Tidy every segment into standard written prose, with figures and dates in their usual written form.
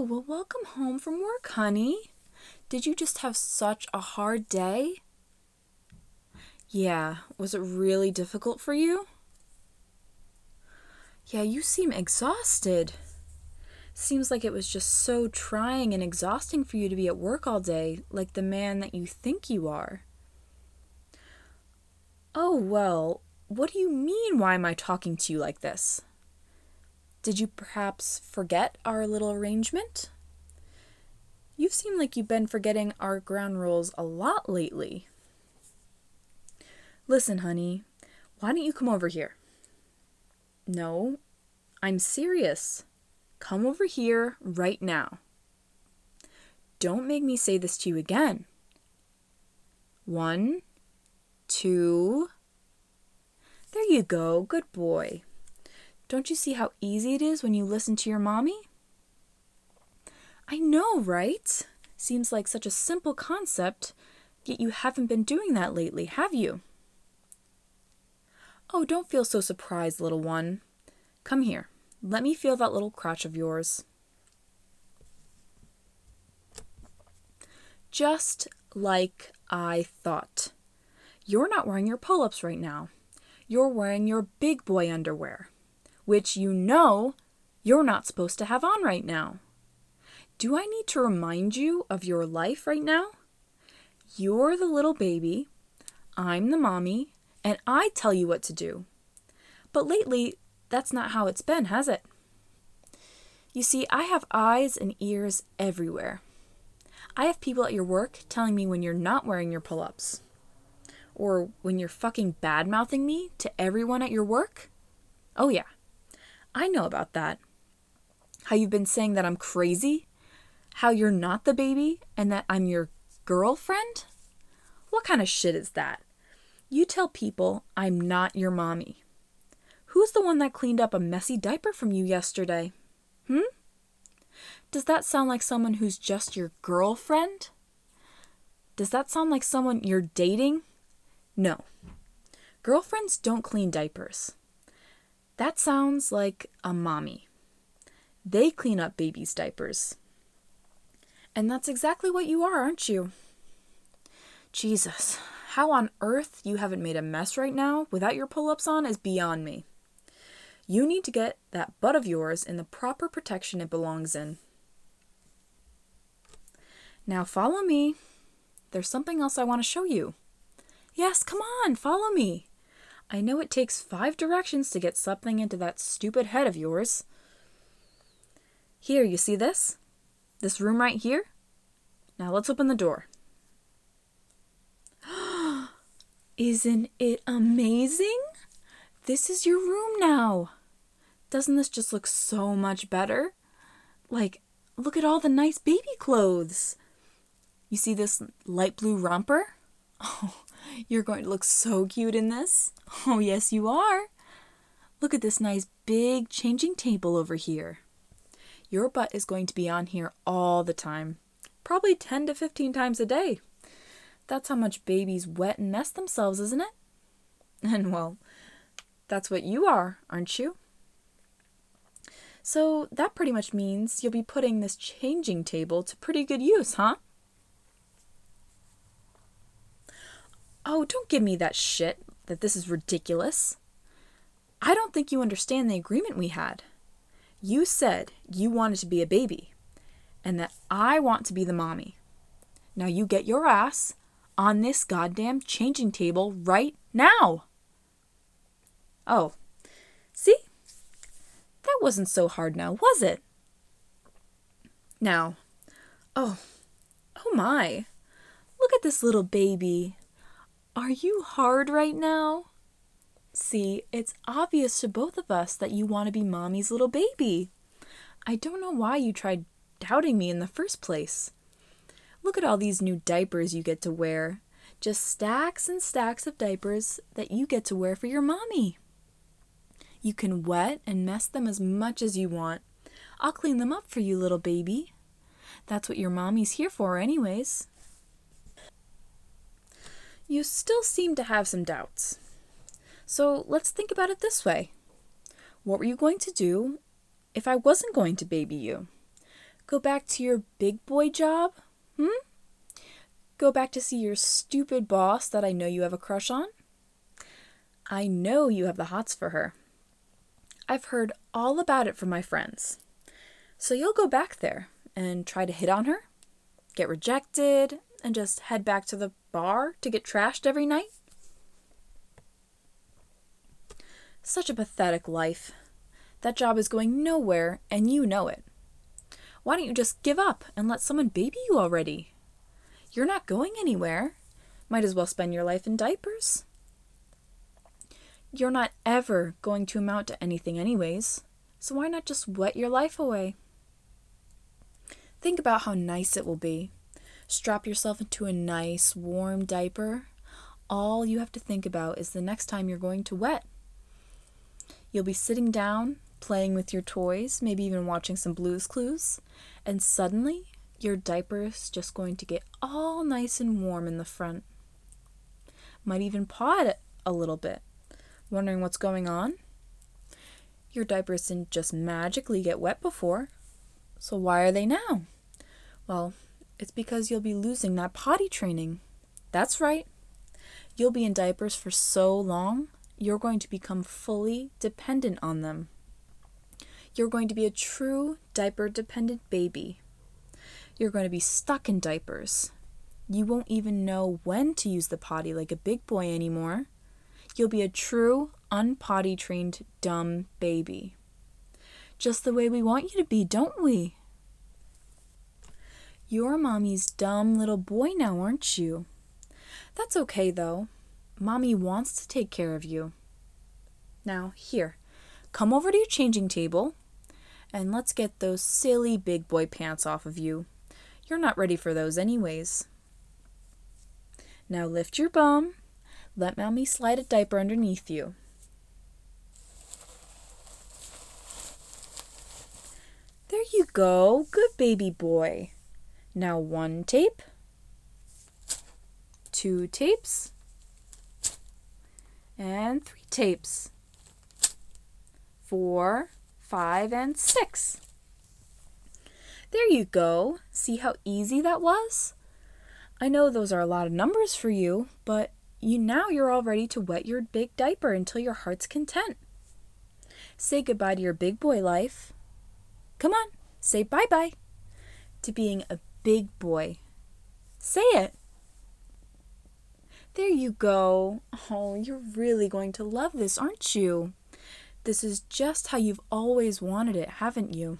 well, welcome home from work, honey. Did you just have such a hard day? Yeah, was it really difficult for you? Yeah, you seem exhausted. Seems like it was just so trying and exhausting for you to be at work all day, like the man that you think you are. Oh, well, what do you mean, why am I talking to you like this? Did you perhaps forget our little arrangement? You seem like you've been forgetting our ground rules a lot lately. Listen, honey, why don't you come over here? No, I'm serious. Come over here right now. Don't make me say this to you again. 1, 2. There you go, good boy. Don't you see how easy it is when you listen to your mommy? I know, right? Seems like such a simple concept, yet you haven't been doing that lately, have you? Oh, don't feel so surprised, little one. Come here. Let me feel that little crotch of yours. Just like I thought. You're not wearing your pull-ups right now. You're wearing your big boy underwear, which you know you're not supposed to have on right now. Do I need to remind you of your life right now? You're the little baby, I'm the mommy, and I tell you what to do. But lately, that's not how it's been, has it? You see, I have eyes and ears everywhere. I have people at your work telling me when you're not wearing your pull-ups. Or when you're fucking bad-mouthing me to everyone at your work. Oh yeah, I know about that. How you've been saying that I'm crazy? How you're not the baby and that I'm your girlfriend? What kind of shit is that? You tell people I'm not your mommy. Who's the one that cleaned up a messy diaper from you yesterday? Does that sound like someone who's just your girlfriend? Does that sound like someone you're dating? No. Girlfriends don't clean diapers. That sounds like a mommy. They clean up babies' diapers. And that's exactly what you are, aren't you? Jesus, how on earth you haven't made a mess right now without your pull-ups on is beyond me. You need to get that butt of yours in the proper protection it belongs in. Now follow me. There's something else I want to show you. Yes, come on, follow me. I know it takes 5 directions to get something into that stupid head of yours. Here, you see this? This room right here? Now let's open the door. Isn't it amazing? This is your room now. Doesn't this just look so much better? Like, look at all the nice baby clothes. You see this light blue romper? Oh, you're going to look so cute in this. Oh, yes, you are. Look at this nice big changing table over here. Your butt is going to be on here all the time. Probably 10 to 15 times a day. That's how much babies wet and mess themselves, isn't it? And well, that's what you are, aren't you? So that pretty much means you'll be putting this changing table to pretty good use, huh? Oh, don't give me that shit that this is ridiculous. I don't think you understand the agreement we had. You said you wanted to be a baby, and that I want to be the mommy. Now you get your ass on this goddamn changing table right now. Oh, see? That wasn't so hard now, was it? Now, oh my, look at this little baby. Are you hard right now? See, it's obvious to both of us that you want to be mommy's little baby. I don't know why you tried doubting me in the first place. Look at all these new diapers you get to wear. Just stacks and stacks of diapers that you get to wear for your mommy. You can wet and mess them as much as you want. I'll clean them up for you, little baby. That's what your mommy's here for anyways. You still seem to have some doubts. So let's think about it this way. What were you going to do if I wasn't going to baby you? Go back to your big boy job? Go back to see your stupid boss that I know you have a crush on? I know you have the hots for her. I've heard all about it from my friends. So you'll go back there and try to hit on her, get rejected, and just head back to the bar to get trashed every night? Such a pathetic life. That job is going nowhere, and you know it. Why don't you just give up and let someone baby you already? You're not going anywhere. Might as well spend your life in diapers. You're not ever going to amount to anything anyways, so why not just wet your life away? Think about how nice it will be. Strap yourself into a nice, warm diaper. All you have to think about is the next time you're going to wet. You'll be sitting down, playing with your toys, maybe even watching some Blue's Clues, and suddenly your diaper's just going to get all nice and warm in the front. Might even paw it a little bit. Wondering what's going on? Your diapers didn't just magically get wet before, so why are they now? Well, it's because you'll be losing that potty training. That's right. You'll be in diapers for so long, you're going to become fully dependent on them. You're going to be a true diaper-dependent baby. You're going to be stuck in diapers. You won't even know when to use the potty like a big boy anymore. You'll be a true, unpotty-trained, dumb baby. Just the way we want you to be, don't we? You're Mommy's dumb little boy now, aren't you? That's okay, though. Mommy wants to take care of you. Now, here, come over to your changing table, and let's get those silly big boy pants off of you. You're not ready for those anyways. Now lift your bum. Let Mommy slide a diaper underneath you. There you go. Good baby boy. Now 1 tape, 2 tapes, and 3 tapes. 4, 5, and 6. There you go. See how easy that was? I know those are a lot of numbers for you, but now you're all ready to wet your big diaper until your heart's content. Say goodbye to your big boy life. Come on, say bye-bye to being a big boy. Say it. There you go. Oh, you're really going to love this, aren't you? This is just how you've always wanted it, haven't you?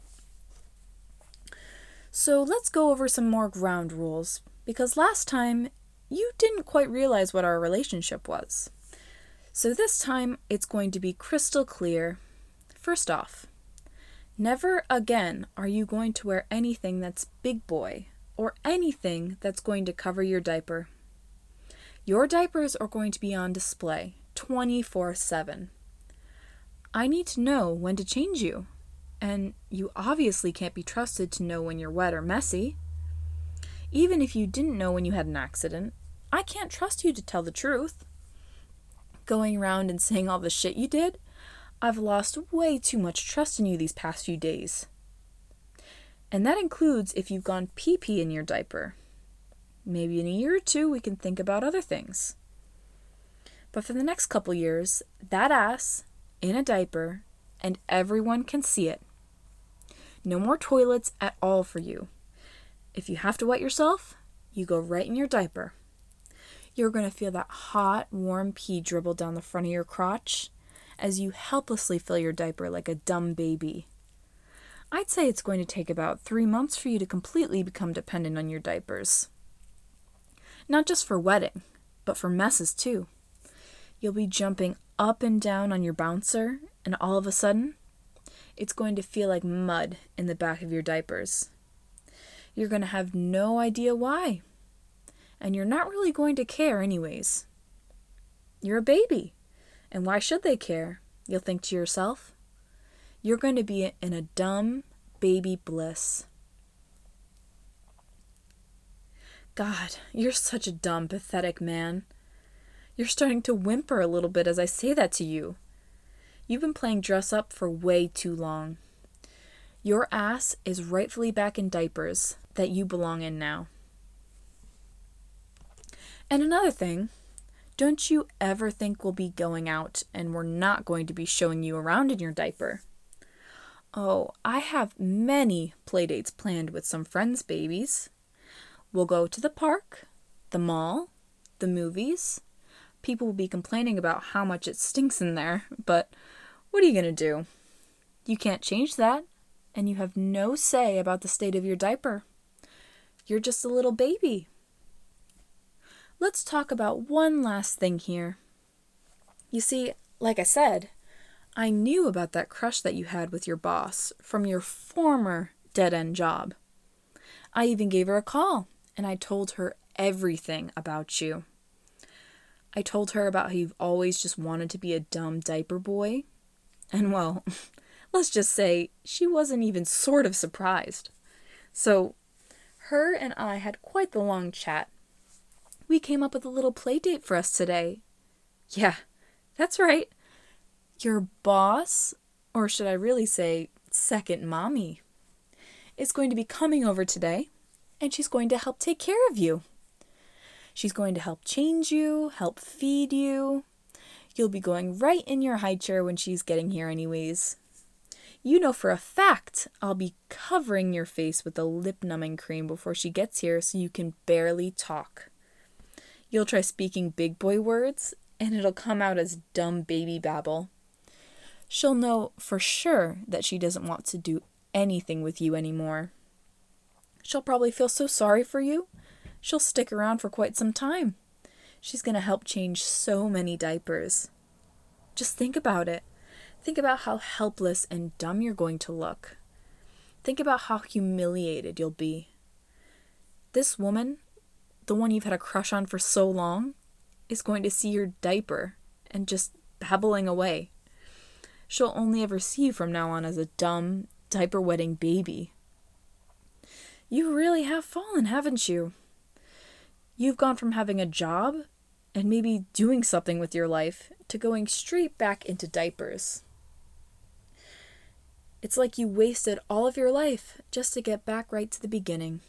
So let's go over some more ground rules, because last time you didn't quite realize what our relationship was. So this time it's going to be crystal clear. First off, never again are you going to wear anything that's big boy or anything that's going to cover your diaper. Your diapers are going to be on display 24/7. I need to know when to change you, and you obviously can't be trusted to know when you're wet or messy. Even if you didn't know when you had an accident, I can't trust you to tell the truth. Going around and saying all the shit you did, I've lost way too much trust in you these past few days. And that includes if you've gone pee-pee in your diaper. Maybe in a year or 2 we can think about other things. But for the next couple years, that ass in a diaper, and everyone can see it. No more toilets at all for you. If you have to wet yourself, you go right in your diaper. You're going to feel that hot, warm pee dribble down the front of your crotch as you helplessly fill your diaper like a dumb baby. I'd say it's going to take about 3 months for you to completely become dependent on your diapers. Not just for wetting, but for messes too. You'll be jumping up and down on your bouncer, and all of a sudden, it's going to feel like mud in the back of your diapers. You're going to have no idea why. And you're not really going to care anyways. You're a baby, and why should they care? You'll think to yourself. You're going to be in a dumb baby bliss. God, you're such a dumb, pathetic man. You're starting to whimper a little bit as I say that to you. You've been playing dress up for way too long. Your ass is rightfully back in diapers that you belong in now. And another thing, don't you ever think we'll be going out and we're not going to be showing you around in your diaper. Oh, I have many playdates planned with some friends' babies. We'll go to the park, the mall, the movies. People will be complaining about how much it stinks in there, but what are you going to do? You can't change that, and you have no say about the state of your diaper. You're just a little baby. Let's talk about one last thing here. You see, like I said, I knew about that crush that you had with your boss from your former dead-end job. I even gave her a call, and I told her everything about you. I told her about how you've always just wanted to be a dumb diaper boy. And well, let's just say she wasn't even sort of surprised. So, her and I had quite the long chat. We came up with a little play date for us today. Yeah, that's right. Your boss, or should I really say second mommy, is going to be coming over today, and she's going to help take care of you. She's going to help change you, help feed you. You'll be going right in your high chair when she's getting here anyways. You know for a fact I'll be covering your face with a lip-numbing cream before she gets here so you can barely talk. You'll try speaking big boy words, and it'll come out as dumb baby babble. She'll know for sure that she doesn't want to do anything with you anymore. She'll probably feel so sorry for you, she'll stick around for quite some time. She's going to help change so many diapers. Just think about it. Think about how helpless and dumb you're going to look. Think about how humiliated you'll be. This woman, the one you've had a crush on for so long, is going to see your diaper and just babbling away. She'll only ever see you from now on as a dumb, diaper-wetting baby. You really have fallen, haven't you? You've gone from having a job and maybe doing something with your life to going straight back into diapers. It's like you wasted all of your life just to get back right to the beginning.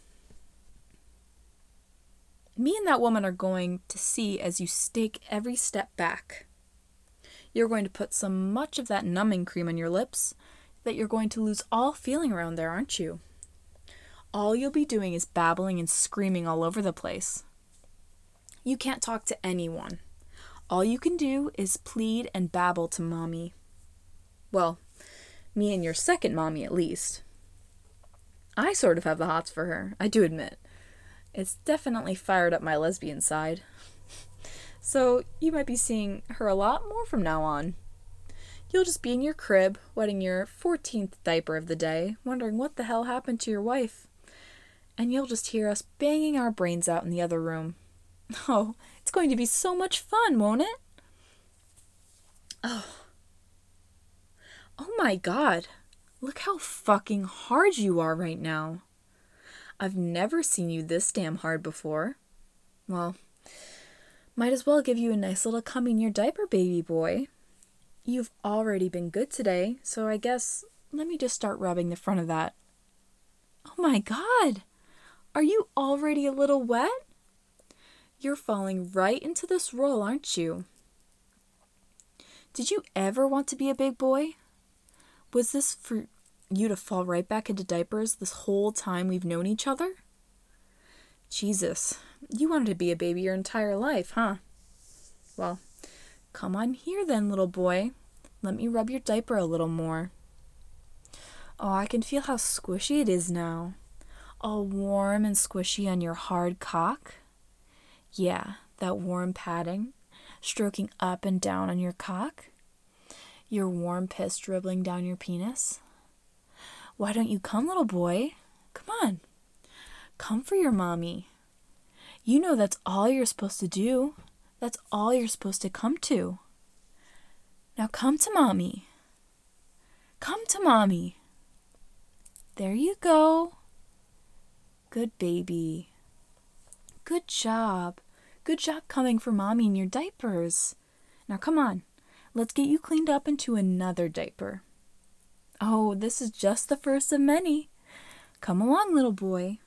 Me and that woman are going to see as you take every step back. You're going to put so much of that numbing cream on your lips that you're going to lose all feeling around there, aren't you? All you'll be doing is babbling and screaming all over the place. You can't talk to anyone. All you can do is plead and babble to mommy. Well, me and your second mommy at least. I sort of have the hots for her, I do admit. It's definitely fired up my lesbian side. So you might be seeing her a lot more from now on. You'll just be in your crib, wetting your 14th diaper of the day, wondering what the hell happened to your wife. And you'll just hear us banging our brains out in the other room. Oh, it's going to be so much fun, won't it? Oh my God. Look how fucking hard you are right now. I've never seen you this damn hard before. Well, might as well give you a nice little cum in your diaper, baby boy. You've already been good today, so I guess let me just start rubbing the front of that. Oh my God! Are you already a little wet? You're falling right into this role, aren't you? Did you ever want to be a big boy? Was this for you to fall right back into diapers this whole time we've known each other? Jesus, you wanted to be a baby your entire life, huh? Well, come on here then, little boy. Let me rub your diaper a little more. Oh, I can feel how squishy it is now. All warm and squishy on your hard cock. Yeah, that warm padding, stroking up and down on your cock. Your warm piss dribbling down your penis. Why don't you come, little boy? Come on. Come for your mommy. You know that's all you're supposed to do. That's all you're supposed to come to. Now come to mommy. Come to mommy. There you go. Good baby. Good job. Good job coming for mommy in your diapers. Now come on. Let's get you cleaned up into another diaper. Oh, this is just the first of many. Come along, little boy.